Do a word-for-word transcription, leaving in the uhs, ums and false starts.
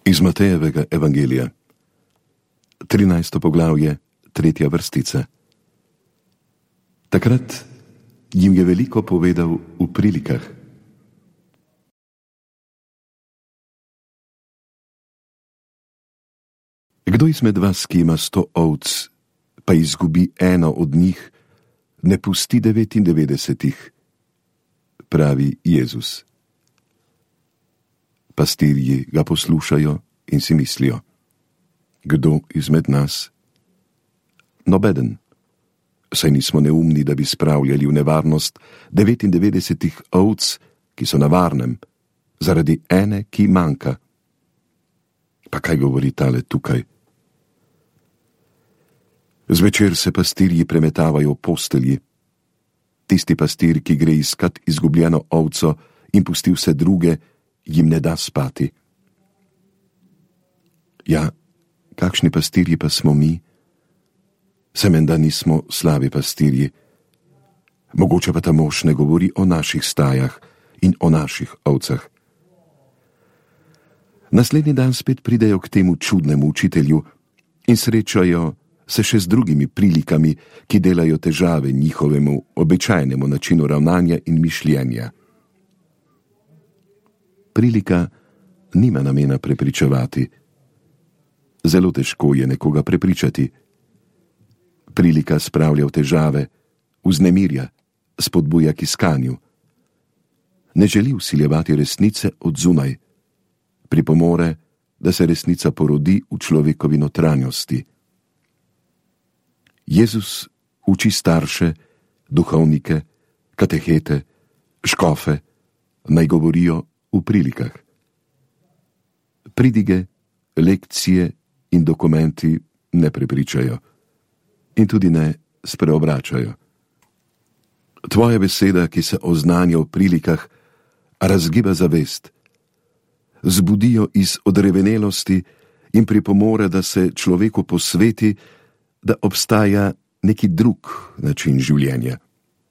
Iz Matejevega evangelija, trinajsto poglavje, tretja vrstica. Takrat jim je veliko povedal v prilikah. Kdo izmed vas, ki ima sto ovc, pa izgubi eno od njih, ne pusti devetindevetdesetih, pravi Jezus. Pastirji ga poslušajo in si mislijo: kdo izmed nas? Nobeden. Saj nismo neumni, da bi spravljali v nevarnost devetindevetdesetih ovc, ki so na varnem, zaradi ene, ki manjka. Pa kaj govori tale tukaj? Zvečer se pastirji premetavajo v postelji. Tisti pastir, ki gre iskat izgubljeno ovco in pusti vse druge, jim ne da spati. Ja, kakšni pastirji pa smo mi? Se menda nismo slabi pastirji. Mogoče pa ta mož ne govori o naših stajah in o naših ovcah. Naslednji dan spet pridejo k temu čudnemu učitelju in srečajo se še z drugimi prilikami, ki delajo težave njihovemu običajnemu načinu ravnanja in mišljenja. Prilika nima namena prepričevati. Zelo težko je nekoga prepričati. Prilika spravlja v težave, vznemirja, spodbuja k iskanju. Ne želi vsiljevati resnice od zunaj. Pripomore, da se resnica porodi v človekovi notranjosti. Jezus uči starše, duhovnike, katehete, škofe, naj govorijo v prilikah. Pridige, lekcije in dokumenti ne prepričajo in tudi ne spreobračajo. Tvoja beseda, ki se oznanja v prilikah, razgiba zavest, zbudijo iz odrevenelosti in pripomore, da se človeku posveti, da obstaja neki drug način življenja.